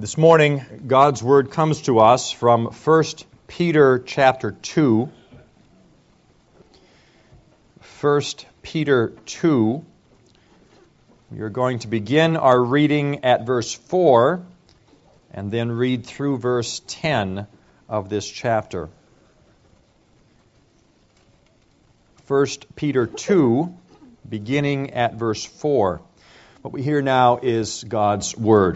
This morning, God's Word comes to us from 1 Peter chapter 2. 1 Peter 2. We are going to begin our reading at verse 4 and then read through verse 10 of this chapter. 1 Peter 2, beginning at verse 4. What we hear now is God's Word.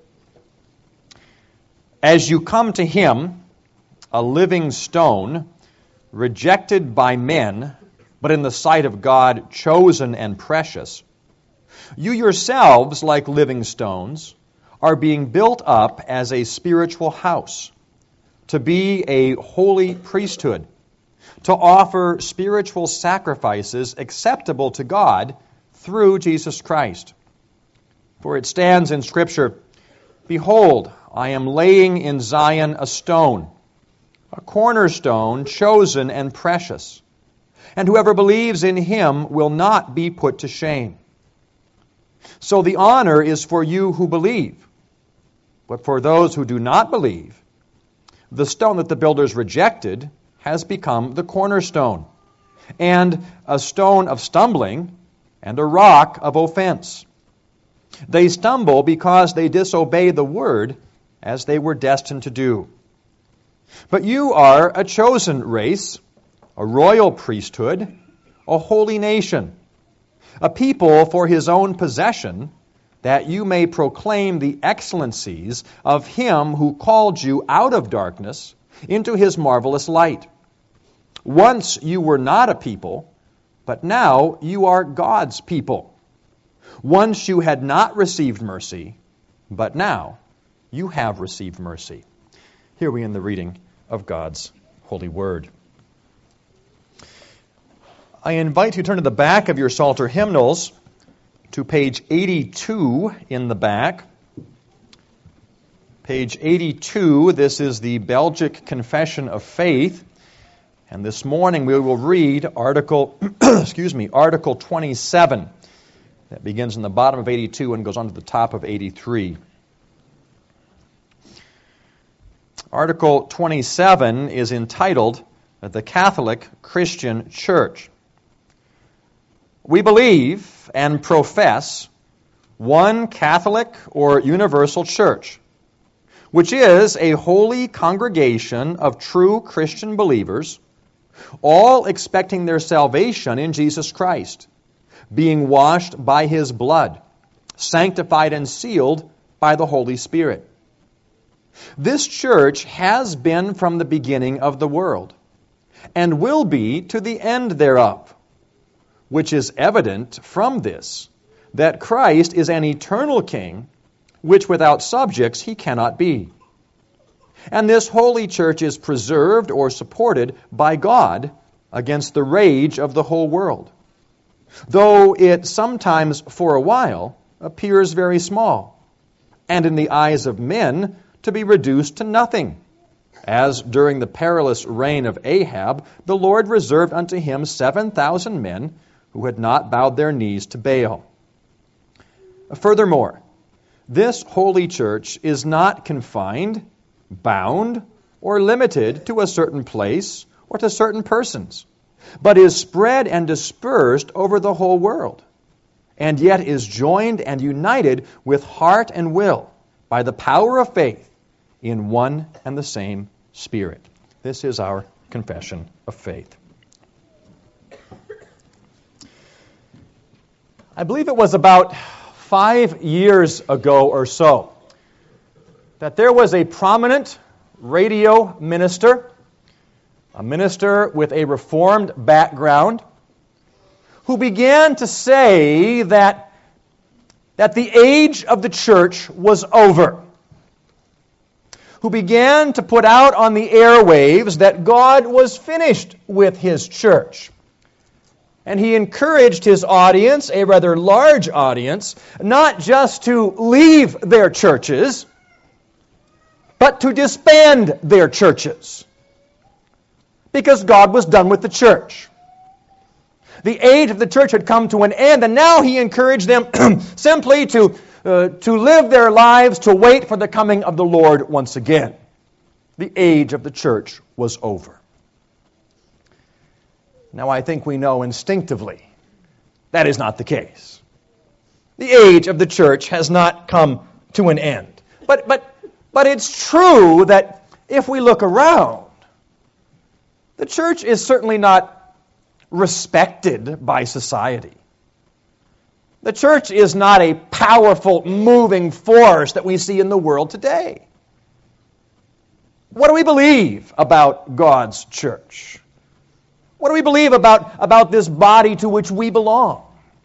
As you come to Him, a living stone, rejected by men, but in the sight of God chosen and precious, you yourselves, like living stones, are being built up as a spiritual house, to be a holy priesthood, to offer spiritual sacrifices acceptable to God through Jesus Christ. For it stands in Scripture, "Behold, I am laying in Zion a stone, a cornerstone chosen and precious, and whoever believes in Him will not be put to shame." So the honor is for you who believe. But for those who do not believe, the stone that the builders rejected has become the cornerstone, and a stone of stumbling, and a rock of offense. They stumble because they disobey the word as they were destined to do. But you are a chosen race, a royal priesthood, a holy nation, a people for His own possession, that you may proclaim the excellencies of Him who called you out of darkness into His marvelous light. Once you were not a people, but now you are God's people. Once you had not received mercy, but now you have received mercy. Here we end the reading of God's holy word. I invite you to turn to the back of your Psalter hymnals to page 82 in the back. Page 82, this is the Belgic Confession of Faith. And this morning we will read Article 27. That begins in the bottom of 82 and goes on to the top of 83. Article 27 is entitled The Catholic Christian Church. We believe and profess one Catholic or universal church, which is a holy congregation of true Christian believers, all expecting their salvation in Jesus Christ, being washed by His blood, sanctified and sealed by the Holy Spirit. This church has been from the beginning of the world, and will be to the end thereof, which is evident from this, that Christ is an eternal King, which without subjects He cannot be. And this holy church is preserved or supported by God against the rage of the whole world, though it sometimes for a while appears very small, and in the eyes of men to be reduced to nothing, as during the perilous reign of Ahab the Lord reserved unto him 7,000 men who had not bowed their knees to Baal. Furthermore, this holy church is not confined, bound, or limited to a certain place or to certain persons, but is spread and dispersed over the whole world, and yet is joined and united with heart and will by the power of faith in one and the same Spirit. This is our confession of faith. I believe it was about 5 years ago or so that there was a prominent radio minister, a minister with a Reformed background, who began to say that the age of the church was over, who began to put out on the airwaves that God was finished with His church. And he encouraged his audience, a rather large audience, not just to leave their churches, but to disband their churches, because God was done with the church. The age of the church had come to an end, and now he encouraged them simply to to live their lives to wait for the coming of the Lord once again. The age of the church was over. Now, I think we know instinctively that is not the case. The age of the church has not come to an end. But it's true that if we look around, the church is certainly not respected by society. The church is not a powerful, moving force that we see in the world today. What do we believe about God's church? What do we believe about this body to which we belong?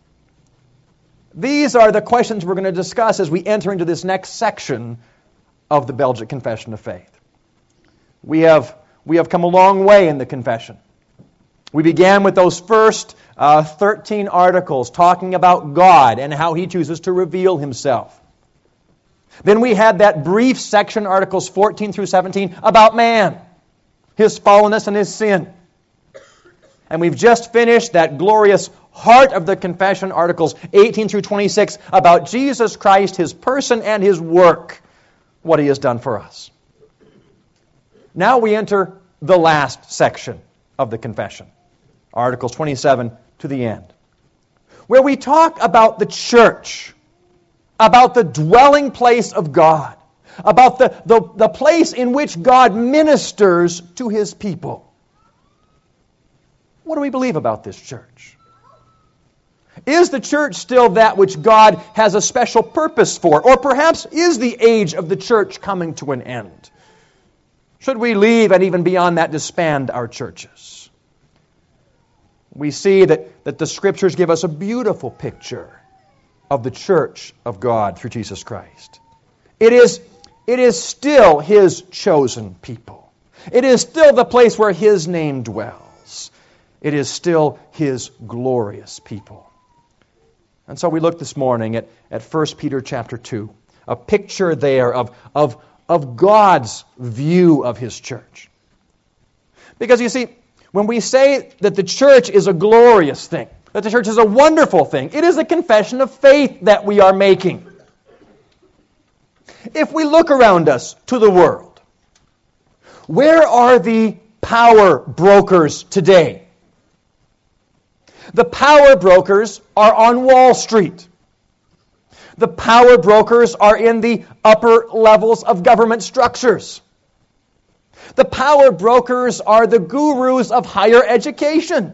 These are the questions we're going to discuss as we enter into this next section of the Belgic Confession of Faith. We have come a long way in the confession. We began with those first 13 articles talking about God and how He chooses to reveal Himself. Then we had that brief section, Articles 14 through 17, about man, his fallenness and his sin. And we've just finished that glorious heart of the confession, Articles 18 through 26, about Jesus Christ, His person and His work, what He has done for us. Now we enter the last section of the confession, Articles 27 to the end, where we talk about the church, about the dwelling place of God, about the place in which God ministers to His people. What do we believe about this church? Is the church still that which God has a special purpose for? Or perhaps is the age of the church coming to an end? Should we leave and even beyond that disband our churches? We see that the Scriptures give us a beautiful picture of the church of God through Jesus Christ. It is still His chosen people. It is still the place where His name dwells. It is still His glorious people. And so we look this morning at 1 Peter chapter 2, a picture there of God's view of His church. Because you see, when we say that the church is a glorious thing, that the church is a wonderful thing, it is a confession of faith that we are making. If we look around us to the world, where are the power brokers today? The power brokers are on Wall Street. The power brokers are in the upper levels of government structures. The power brokers are the gurus of higher education.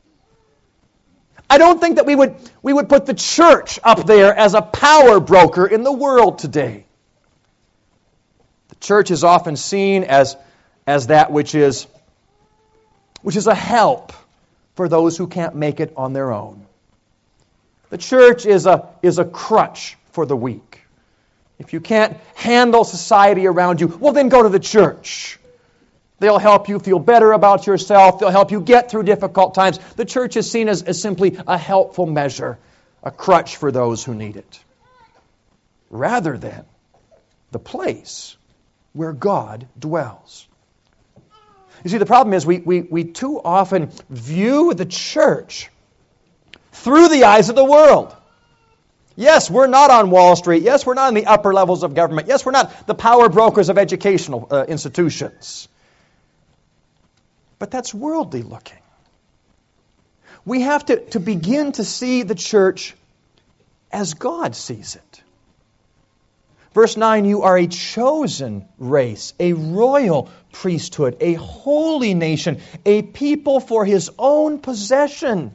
I don't think that we would put the church up there as a power broker in the world today. The church is often seen as that which is a help for those who can't make it on their own. The church is a crutch for the weak. If you can't handle society around you, well then go to the church. They'll help you feel better about yourself. They'll help you get through difficult times. The church is seen as simply a helpful measure, a crutch for those who need it, rather than the place where God dwells. You see, the problem is we too often view the church through the eyes of the world. Yes, we're not on Wall Street. Yes, we're not in the upper levels of government. Yes, we're not the power brokers of educational institutions. But that's worldly looking. We have to begin to see the church as God sees it. Verse 9, you are a chosen race, a royal priesthood, a holy nation, a people for His own possession.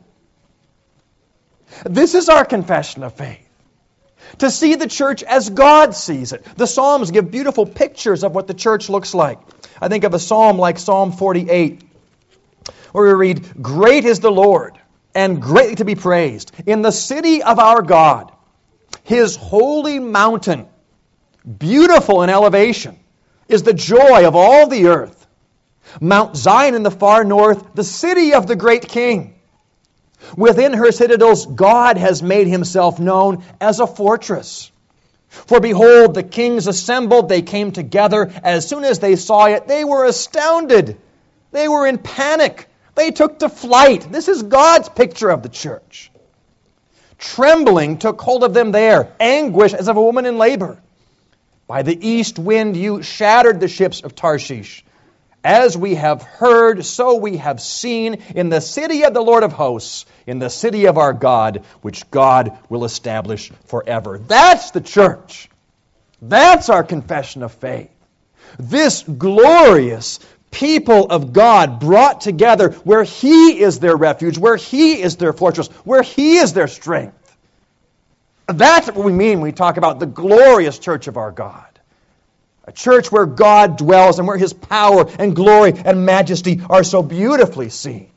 This is our confession of faith. To see the church as God sees it. The Psalms give beautiful pictures of what the church looks like. I think of a psalm like Psalm 48, where we read, great is the Lord, and greatly to be praised, in the city of our God, His holy mountain, beautiful in elevation, is the joy of all the earth. Mount Zion in the far north, the city of the great King. Within her citadels, God has made Himself known as a fortress. For behold, the kings assembled, they came together. As soon as they saw it, they were astounded. They were in panic. They took to flight. This is God's picture of the church. Trembling took hold of them there, anguish as of a woman in labor. By the east wind you shattered the ships of Tarshish. As we have heard, so we have seen in the city of the Lord of hosts, in the city of our God, which God will establish forever. That's the church. That's our confession of faith. This glorious people of God brought together where He is their refuge, where He is their fortress, where He is their strength. That's what we mean when we talk about the glorious church of our God. A church where God dwells and where His power and glory and majesty are so beautifully seen.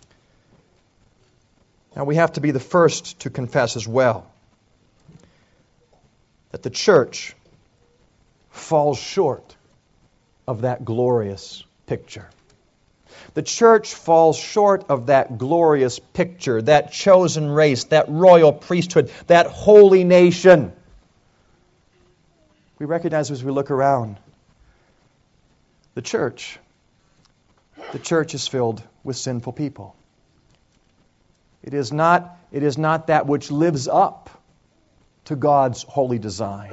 Now we have to be the first to confess as well that the church falls short of that glorious picture. The church falls short of that glorious picture, that chosen race, that royal priesthood, that holy nation. We recognize as we look around, the church is filled with sinful people. It is not that which lives up to God's holy design.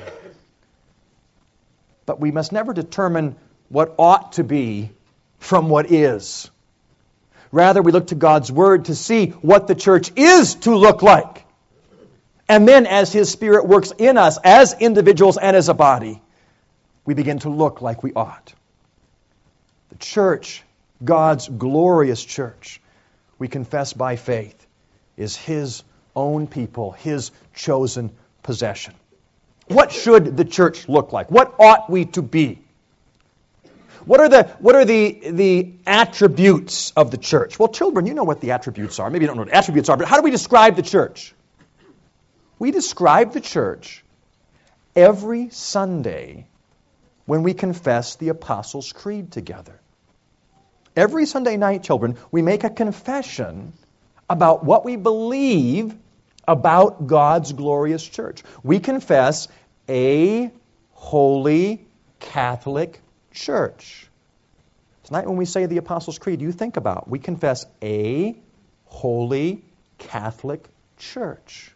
But we must never determine what ought to be from what is. Rather, we look to God's Word to see what the church is to look like. And then as His Spirit works in us as individuals and as a body, we begin to look like we ought. The church, God's glorious church, we confess by faith, is His own people, His chosen possession. What should the church look like? What ought we to be? What are the attributes of the church? Well, children, you know what the attributes are. Maybe you don't know what attributes are, but how do we describe the church? We describe the church every Sunday when we confess the Apostles' Creed together. Every Sunday night, children, we make a confession about what we believe about God's glorious church. We confess a holy Catholic church. Tonight when we say the Apostles' Creed, you think about, we confess a holy Catholic church.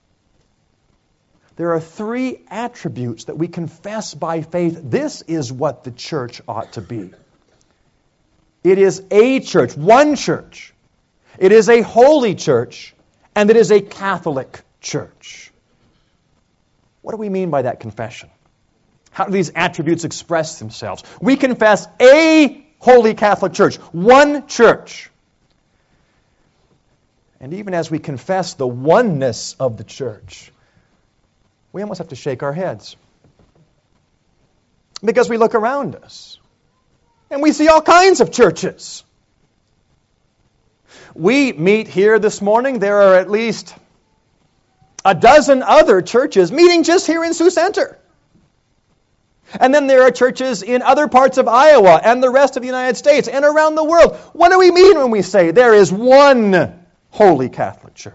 There are three attributes that we confess by faith. This is what the church ought to be. It is a church, one church. It is a holy church, and it is a Catholic church. What do we mean by that confession? How do these attributes express themselves? We confess a holy Catholic church, one church. And even as we confess the oneness of the church, we almost have to shake our heads. Because we look around us, and we see all kinds of churches. We meet here this morning. There are at least a dozen other churches meeting just here in Sioux Center. And then there are churches in other parts of Iowa and the rest of the United States and around the world. What do we mean when we say there is one holy Catholic church?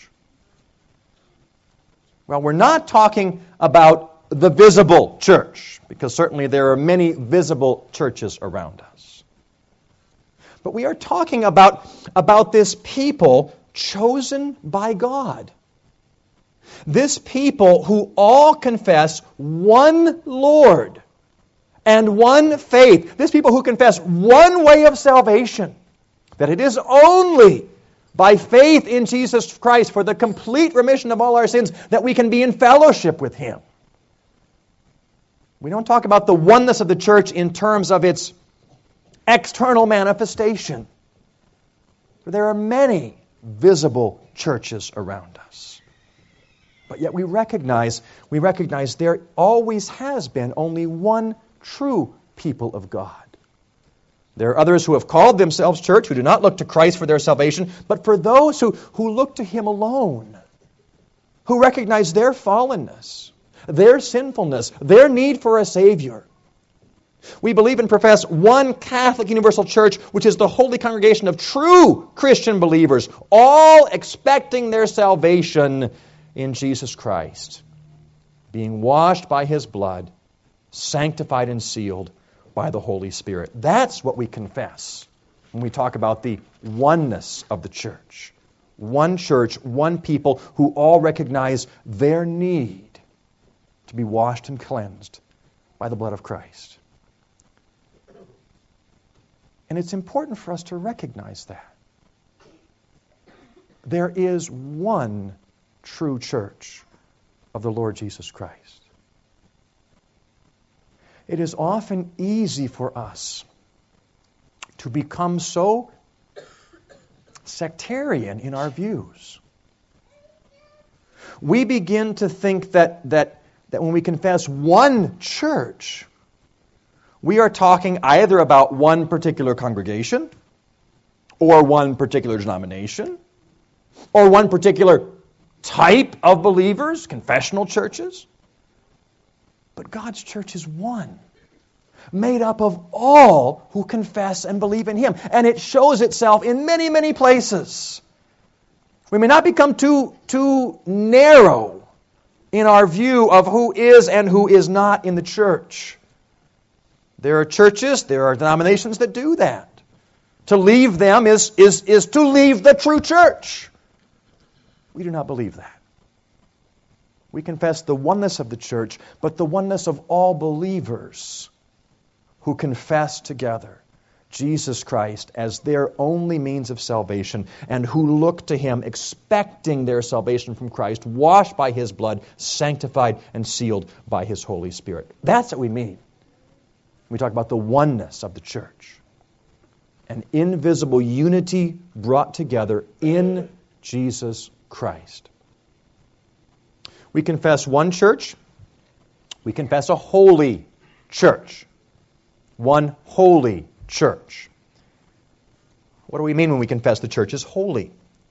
Well, we're not talking about the visible church, because certainly there are many visible churches around us. But we are talking about this people chosen by God. This people who all confess one Lord and one faith. This people who confess one way of salvation, that it is only by faith in Jesus Christ for the complete remission of all our sins that we can be in fellowship with Him. We don't talk about the oneness of the church in terms of its external manifestation. For there are many visible churches around us. But yet we recognize there always has been only one true people of God. There are others who have called themselves church, who do not look to Christ for their salvation, but for those who look to Him alone, who recognize their fallenness, their sinfulness, their need for a Savior. We believe and profess one Catholic universal church, which is the holy congregation of true Christian believers, all expecting their salvation in Jesus Christ, being washed by His blood, sanctified and sealed by the Holy Spirit. That's what we confess when we talk about the oneness of the church. one church, one people who all recognize their need to be washed and cleansed by the blood of Christ. And it's important for us to recognize that. There is one true church of the Lord Jesus Christ. It is often easy for us to become so sectarian in our views. We begin to think that when we confess one church, we are talking either about one particular congregation, or one particular denomination, or one particular type of believers, confessional churches. But God's church is one, made up of all who confess and believe in Him. And it shows itself in many, many places. We may not become too narrow in our view of who is and who is not in the church. There are churches, there are denominations that do that. To leave them is to leave the true church. We do not believe that. We confess the oneness of the church, but the oneness of all believers who confess together Jesus Christ as their only means of salvation and who look to Him expecting their salvation from Christ, washed by His blood, sanctified and sealed by His Holy Spirit. That's what we mean. We talk about the oneness of the church. An invisible unity brought together in Jesus Christ. We confess one church. We confess a holy church. One holy church. What do we mean when we confess the church is holy?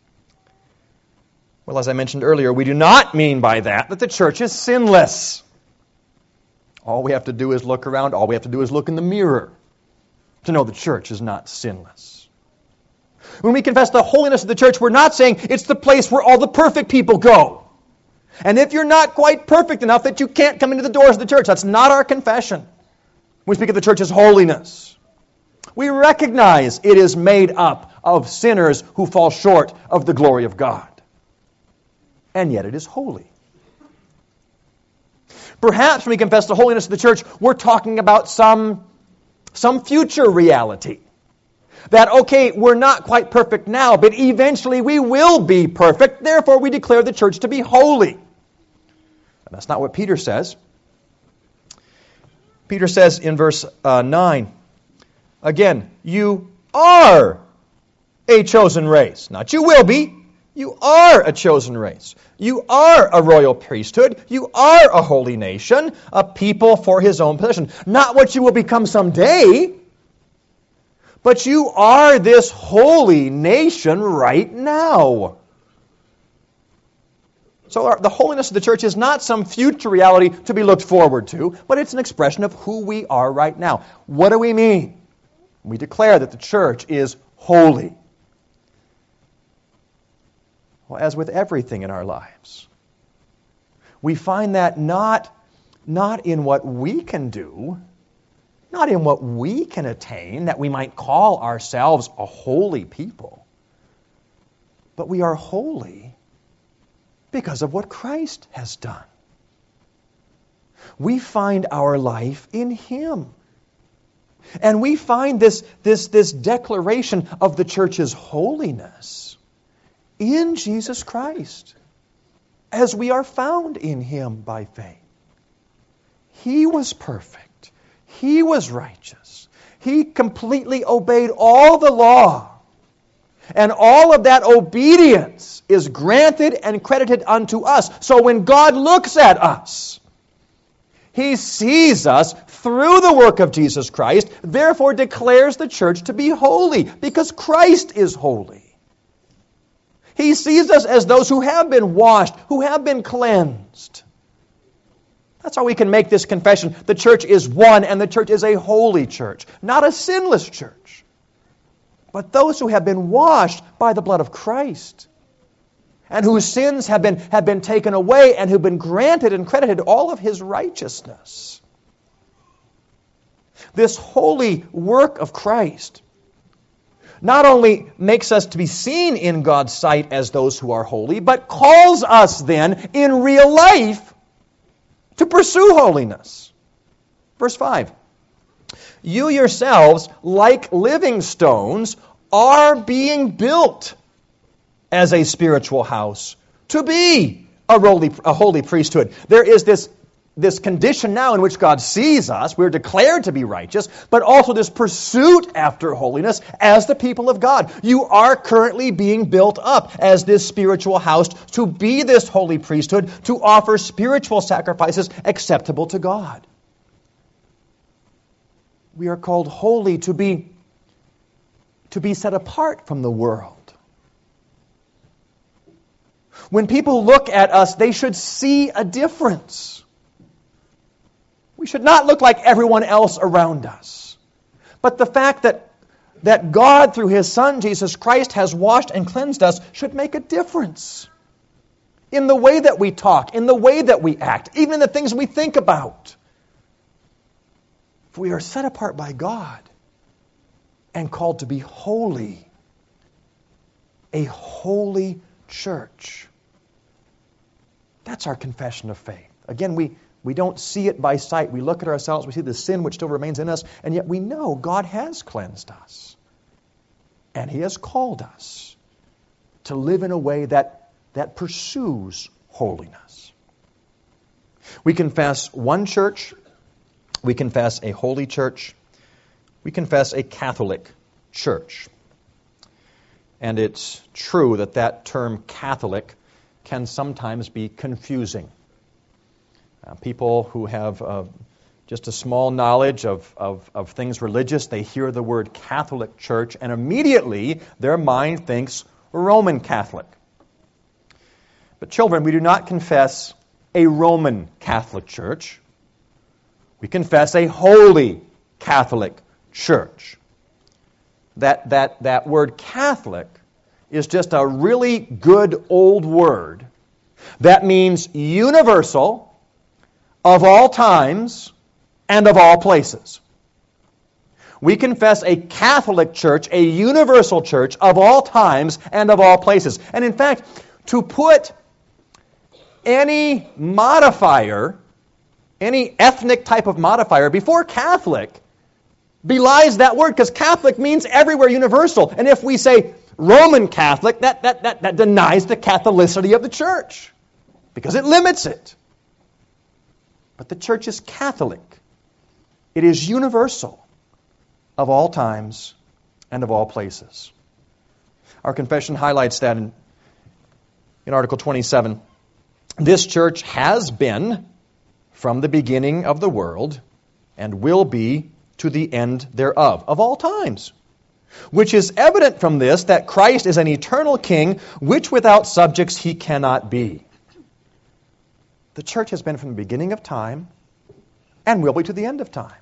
Well, as I mentioned earlier, we do not mean by that the church is sinless. All we have to do is look around. All we have to do is look in the mirror to know the church is not sinless. When we confess the holiness of the church, we're not saying it's the place where all the perfect people go. And if you're not quite perfect enough that you can't come into the doors of the church, that's not our confession. We speak of the church as holiness. We recognize it is made up of sinners who fall short of the glory of God. And yet it is holy. Perhaps when we confess the holiness of the church, we're talking about some future reality. That, okay, we're not quite perfect now, but eventually we will be perfect. Therefore, we declare the church to be holy. And that's not what Peter says. Peter says in verse 9, again, you are a chosen race. Not you will be. You are a chosen race. You are a royal priesthood. You are a holy nation, a people for His own possession. Not what you will become someday, but you are this holy nation right now. So the holiness of the church is not some future reality to be looked forward to, but it's an expression of who we are right now. What do we mean? We declare that the church is holy. Well, as with everything in our lives, we find that not in what we can do, not in what we can attain, that we might call ourselves a holy people, but we are holy because of what Christ has done. We find our life in Him. And we find this declaration of the church's holiness in Jesus Christ, as we are found in Him by faith. He was perfect. He was righteous. He completely obeyed all the law. And all of that obedience is granted and credited unto us. So when God looks at us, He sees us through the work of Jesus Christ, therefore declares the church to be holy, because Christ is holy. He sees us as those who have been washed, who have been cleansed. That's how we can make this confession. The church is one, and the church is a holy church, not a sinless church, but those who have been washed by the blood of Christ, and whose sins have been taken away, and who've been granted and credited all of His righteousness. This holy work of Christ not only makes us to be seen in God's sight as those who are holy, but calls us then in real life to pursue holiness. Verse 5. You yourselves, like living stones, are being built as a spiritual house to be a holy priesthood. There is this condition now in which God sees us. We're declared to be righteous, but also this pursuit after holiness as the people of God. You are currently being built up as this spiritual house to be this holy priesthood, to offer spiritual sacrifices acceptable to God. We are called holy to be set apart from the world. When people look at us, they should see a difference. We should not look like everyone else around us. But the fact that God, through His Son, Jesus Christ, has washed and cleansed us should make a difference in the way that we talk, in the way that we act, even in the things we think about. If we are set apart by God and called to be holy, a holy church. That's our confession of faith. Again, we don't see it by sight. We look at ourselves, we see the sin which still remains in us, and yet we know God has cleansed us. And He has called us to live in a way that pursues holiness. We confess one church. We confess a holy church. We confess a Catholic church. And it's true that term Catholic can sometimes be confusing. People who have just a small knowledge of things religious, they hear the word Catholic Church, and immediately their mind thinks Roman Catholic. But children, we do not confess a Roman Catholic Church. We confess a holy Catholic Church. That word Catholic is just a really good old word that means universal, of all times, and of all places. We confess a Catholic church, a universal church of all times and of all places. And in fact, to put any modifier, any ethnic type of modifier before Catholic belies that word, because Catholic means everywhere universal. And if we say Roman Catholic, that denies the Catholicity of the church, because it limits it. But the church is Catholic. It is universal, of all times and of all places. Our confession highlights that in Article 27. This church has been from the beginning of the world and will be to the end thereof, of all times. Which is evident from this, that Christ is an eternal king, which without subjects He cannot be. The church has been from the beginning of time and will be to the end of time.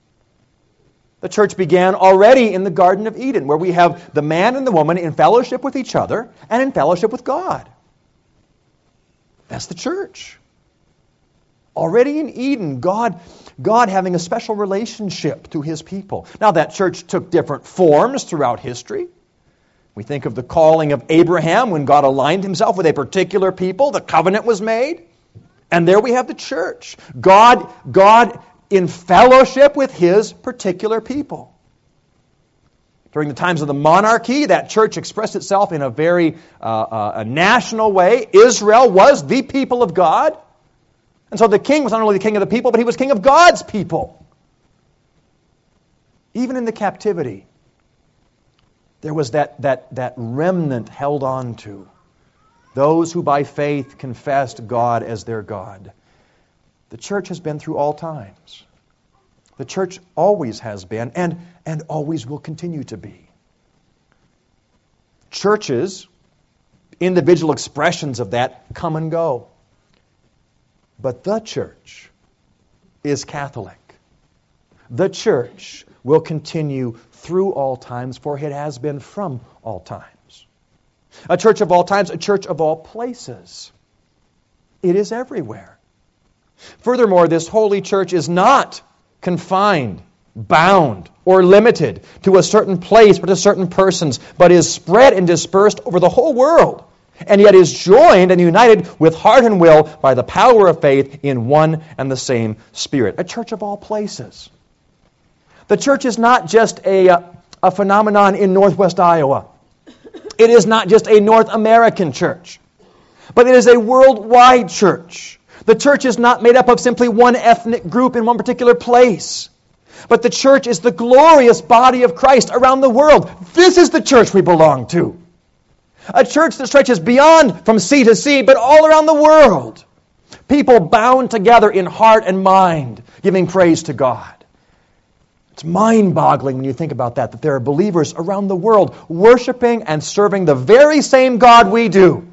The church began already in the Garden of Eden, where we have the man and the woman in fellowship with each other and in fellowship with God. That's the church. Already in Eden, God having a special relationship to His people. Now that church took different forms throughout history. We think of the calling of Abraham when God aligned Himself with a particular people. The covenant was made. And there we have the church. God in fellowship with His particular people. During the times of the monarchy, that church expressed itself in a very a national way. Israel was the people of God. And so the king was not only the king of the people, but he was king of God's people. Even in the captivity, there was that remnant held on to. Those who by faith confessed God as their God. The church has been through all times. The church always has been and always will continue to be. Churches, individual expressions of that, come and go. But the church is Catholic. The church will continue through all times, for it has been from all times. A church of all times, a church of all places. It is everywhere. Furthermore, this holy church is not confined bound or limited to a certain place or to certain persons, but is spread and dispersed over the whole world, and yet is joined and united with heart and will by the power of faith in one and the same Spirit. A church of all places. The church is not just a phenomenon in Northwest Iowa. It is not just a North American church, but it is a worldwide church. The church is not made up of simply one ethnic group in one particular place, but the church is the glorious body of Christ around the world. This is the church we belong to. A church that stretches beyond from sea to sea, but all around the world. People bound together in heart and mind, giving praise to God. It's mind-boggling when you think about that there are believers around the world worshiping and serving the very same God we do.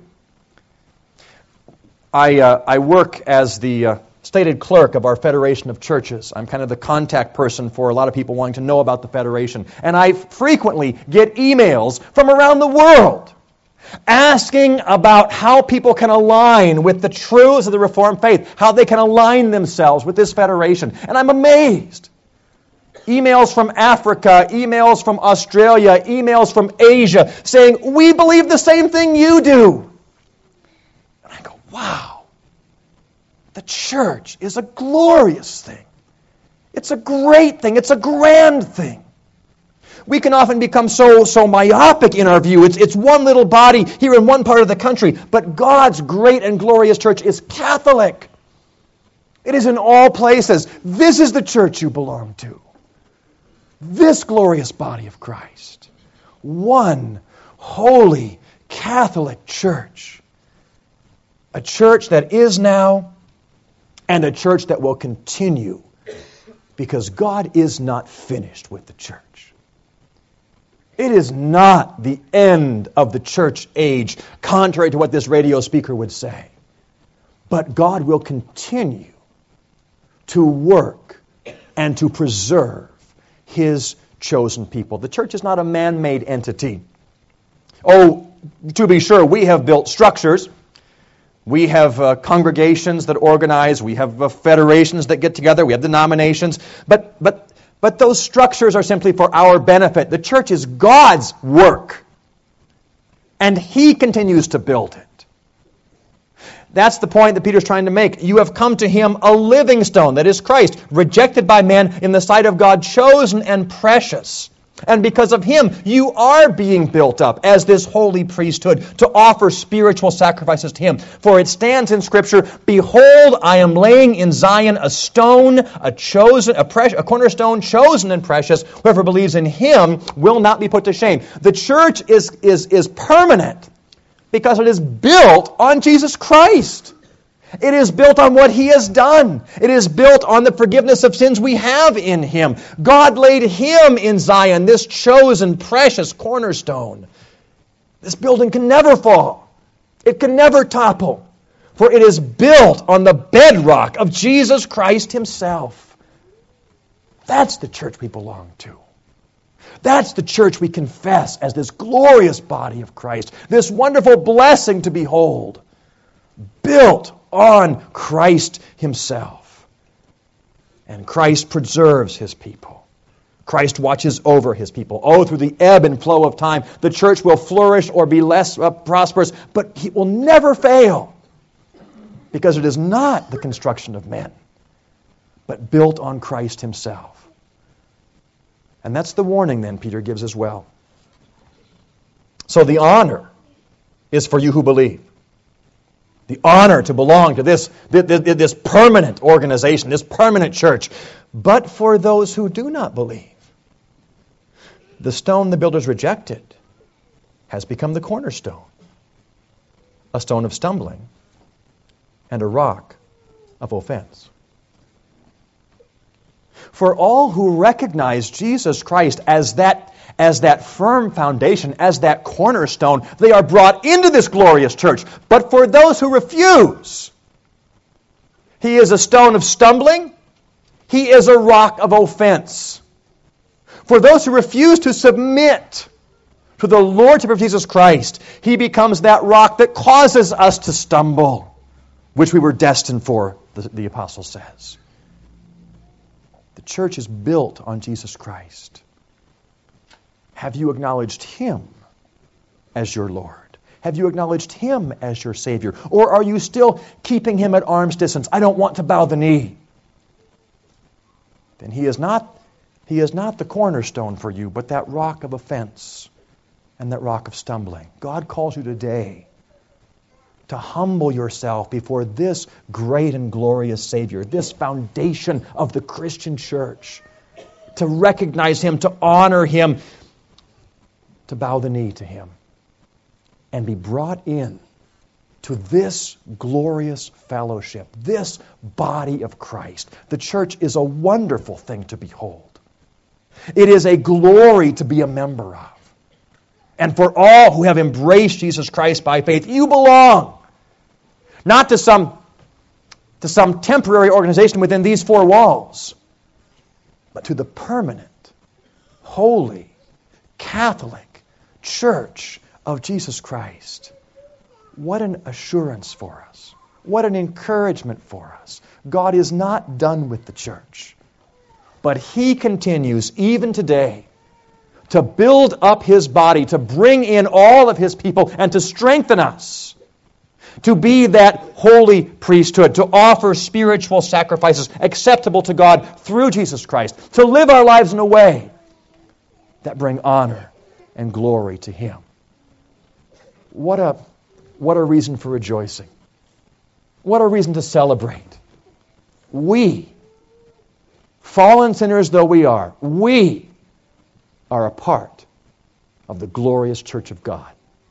I work as the stated clerk of our Federation of Churches. I'm kind of the contact person for a lot of people wanting to know about the Federation. And I frequently get emails from around the world asking about how people can align with the truths of the Reformed faith, how they can align themselves with this Federation. And I'm amazed. Emails from Africa, emails from Australia, emails from Asia saying, we believe the same thing you do. And I go, wow, the church is a glorious thing. It's a great thing. It's a grand thing. We can often become so myopic in our view. It's one little body here in one part of the country, but God's great and glorious church is Catholic. It is in all places. This is the church you belong to. This glorious body of Christ. One holy Catholic church. A church that is now and a church that will continue because God is not finished with the church. It is not the end of the church age, contrary to what this radio speaker would say. But God will continue to work and to preserve His chosen people. The church is not a man-made entity. Oh, to be sure, we have built structures. We have congregations that organize. We have federations that get together. We have denominations. But those structures are simply for our benefit. The church is God's work. And He continues to build it. That's the point that Peter's trying to make. You have come to Him a living stone, that is Christ, rejected by men in the sight of God, chosen and precious. And because of Him, you are being built up as this holy priesthood to offer spiritual sacrifices to Him. For it stands in Scripture, behold, I am laying in Zion a stone, a cornerstone, chosen and precious. Whoever believes in Him will not be put to shame. The church is permanent because it is built on Jesus Christ. It is built on what He has done. It is built on the forgiveness of sins we have in Him. God laid Him in Zion, this chosen, precious cornerstone. This building can never fall. It can never topple. For it is built on the bedrock of Jesus Christ Himself. That's the church we belong to. That's the church we confess as this glorious body of Christ. This wonderful blessing to behold. Built on Christ Himself. And Christ preserves His people. Christ watches over His people. Oh, through the ebb and flow of time, the church will flourish or be less prosperous, but He will never fail. Because it is not the construction of men, but built on Christ Himself. And that's the warning then Peter gives as well. So the honor is for you who believe. The honor to belong to this permanent organization, this permanent church. But for those who do not believe, the stone the builders rejected has become the cornerstone, a stone of stumbling and a rock of offense. For all who recognize Jesus Christ as that firm foundation, as that cornerstone, they are brought into this glorious church. But for those who refuse, He is a stone of stumbling, He is a rock of offense. For those who refuse to submit to the Lordship of Jesus Christ, He becomes that rock that causes us to stumble, which we were destined for, the apostle says. The The church is built on Jesus Christ. Have you acknowledged Him as your Lord? Have you acknowledged Him as your Savior? Or are you still keeping Him at arm's distance? I don't want to bow the knee. Then He is not the cornerstone for you, but that rock of offense and that rock of stumbling. God calls you today to humble yourself before this great and glorious Savior, this foundation of the Christian church, to recognize Him, to honor Him, to bow the knee to Him, and be brought in to this glorious fellowship, this body of Christ. The church is a wonderful thing to behold. It is a glory to be a member of. And for all who have embraced Jesus Christ by faith, you belong not to some temporary organization within these four walls, but to the permanent, holy, Catholic Church of Jesus Christ. What an assurance for us. What an encouragement for us. God is not done with the church, but He continues even today to build up His body, to bring in all of His people, and to strengthen us to be that holy priesthood, to offer spiritual sacrifices acceptable to God through Jesus Christ, to live our lives in a way that bring honor and glory to Him. What a reason for rejoicing. What a reason to celebrate. We, fallen sinners though we are a part of the glorious church of God.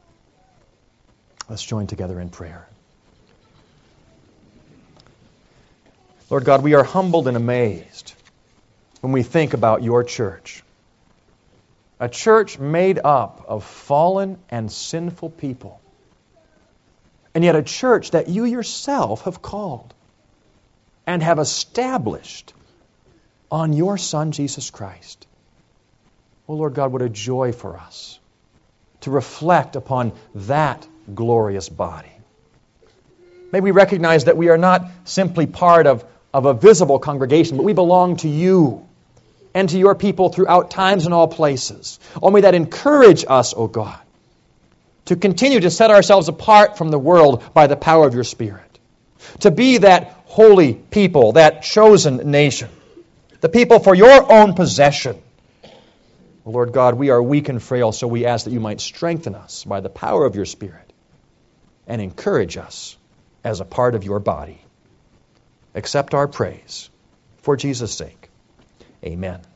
Let's join together in prayer. Lord God, we are humbled and amazed when we think about your church. A church made up of fallen and sinful people. And yet a church that you yourself have called and have established on your Son, Jesus Christ. Oh, Lord God, what a joy for us to reflect upon that glorious body. May we recognize that we are not simply part of a visible congregation, but we belong to you and to your people throughout times and all places. Oh, may that encourage us, O God, to continue to set ourselves apart from the world by the power of your Spirit, to be that holy people, that chosen nation, the people for your own possession. Lord God, we are weak and frail, so we ask that you might strengthen us by the power of your Spirit and encourage us as a part of your body. Accept our praise for Jesus' sake. Amen.